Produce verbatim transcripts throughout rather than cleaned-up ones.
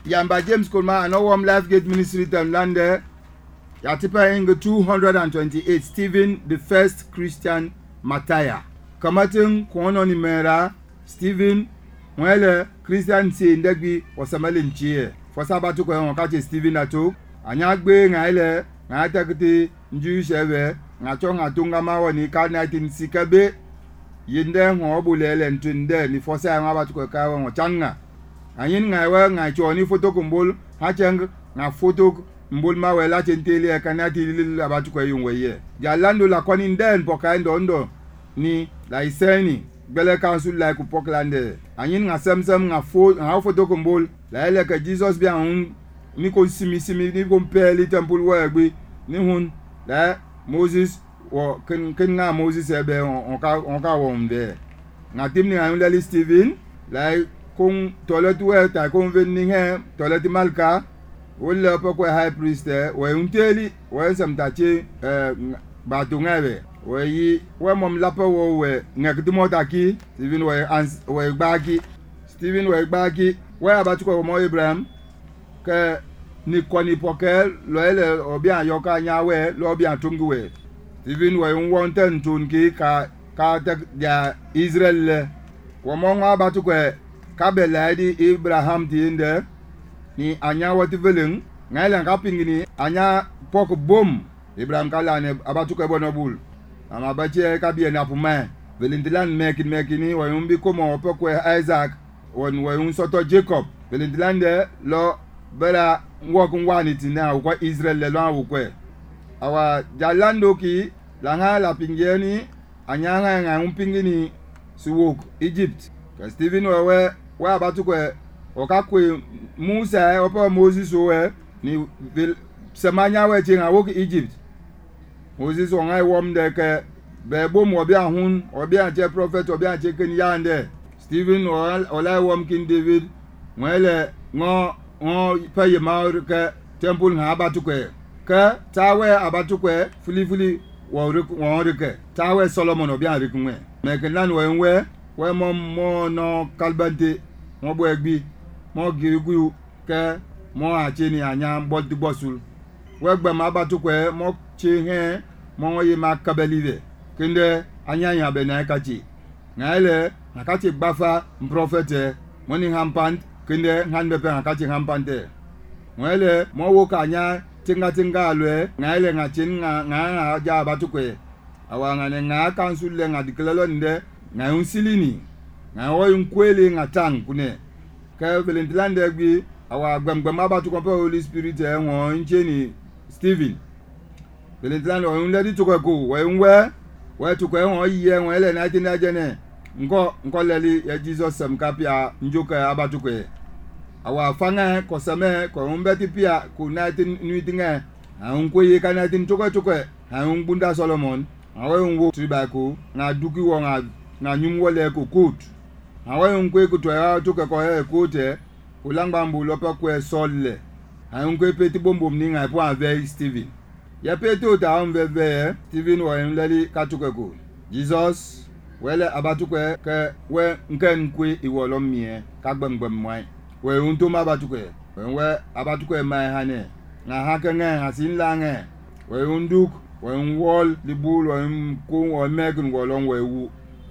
Yamba James Kulma and Owam Life Gate Ministry Tamlande. Yatipa Inga two hundred twenty-eight. Stephen, the first Christian Mataya. Kamatin Kwono Nimera. Stephen, Mwele Christian si ndegbi wasamali nchie. Fosa batu kwa wakati Stephen atuk. Anyagbe ngaile ngatakiti njushewe ngachong atunga mawani ka nineteen sikabe. Yinde ngobulele ntunde ni fosa ngabatu kwa kawa ngochanga. Anyin ngaiwe ngachoni foto kumbul hachang nga foto mbul mawe la chenteli kanati lil abatu kwa yungweye. Jalando la kwani nden poka ndondo ni la iseni bele council la ku poklande. Anyin nga samsam nga foto nga foto kumbul la ele ka Jesus bi an ni ko simi simi ni ko peli temple wa gbe ni hun la Moses wo ken ken nga Moses ebe on ka on ka wo mbe. Nga timni an lali Stephen la kung toilet we ta kung vending he toilet malka wala pa ko high priest we unteli we samtachi eh batungabe we yi we mom lapa wo we ngakdimo taki Stephen we ans we gbagi Stephen we gbagi we abatu ko mo Abraham ke ni koni pokel lo ele obi ayoka nyawe lo obi atungu we Stephen we won ten tunki ka ka ta ya Israel wo mo nga abatu ko kabela di Abraham tiende ni anya wati veleng ngaila kapingini anya pok bom Abraham kala ne abatu ko bonobul ama bache kabie na puma velindilan mekin mekini wa yumbi komo pok Isaac won wa yum soto Jacob velindilan de lo bela ngok ngwani tina ko Israel le lo ko awa jalando ki langa la pingeni anya nga ngumpingini suwok Egypt ka Stephen wewe wa abatu ko okakwe Musa opa Moses owe ni semanya we chinga wo Egypt Moses on ai wom de ke be bom obi ahun obi aje prophet obi aje ken yande Stephen ola wom kin David mwele ngo ngo paye maur ke temple nga abatu ko ka tawe abatu ko fuli fuli wo wo ke tawe Solomon obi arikunwe me ken lan we we we mo mo no kalbante mo bo egbi mo gigu ke mo ache ni anya bodi bosul we gba ma batu ko mo che he mo ye ma kabelive kende anya nya be na kachi ngale nakati gbafa prophet mo ni hampant kende hanbe pe nakati hampante ngale mo wo ka anya tinga tinga alwe ngale ngachin nga nga ja batu ko awanga ne nga council le nga diklelo nde nga unsilini nga wo nkwele nga tang kune ka velendlande gbi awa gbamgbam abatu ko Holy Spirit e won ncheni Stephen velendlande won ledi to ko ko we nwe we to ko won yiye won ele na tin ajene nko nko leli ya Jesus sam kapia njoka abatu ko awa fanga ko same ko mbeti pia ku na tin nuitinga an ko ye kana tin to ko to ko an bunda Solomon awe ngo tribako na duki wo nga na nyumwole ko kut awe ngwe ko to ya to ko he kote ulangba mbulo pa ko solle an ngwe peti bombom ni nga po ave Stephen ya peti o ta on veve Stephen wo nlali ka to ko Jesus wele abatu ko ke we nken kwe iwolo mie ka gbangbam mwai we unto ma abatu ko we abatu ko mai hane na hakanga hasin lange we unduk when wall the bull when ko o megun wolon wewu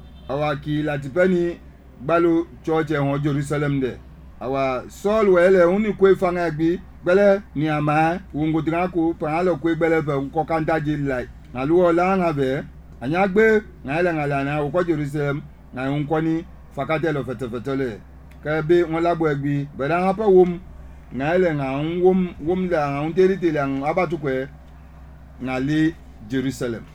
awaki latipani balu church e ho Jerusalem de awa Saul wele uni ko fanga gbi gbele ni ama wongo drako pa lo ko gbele be ko kanta jilai na luo la nga be anyagbe ngala ngala na ko Jerusalem na unko ni fakate lo fetefetele ka be won labo gbi be da hapa wom ngale nga wom wom la on terite la abatu ko ngale Jerusalem.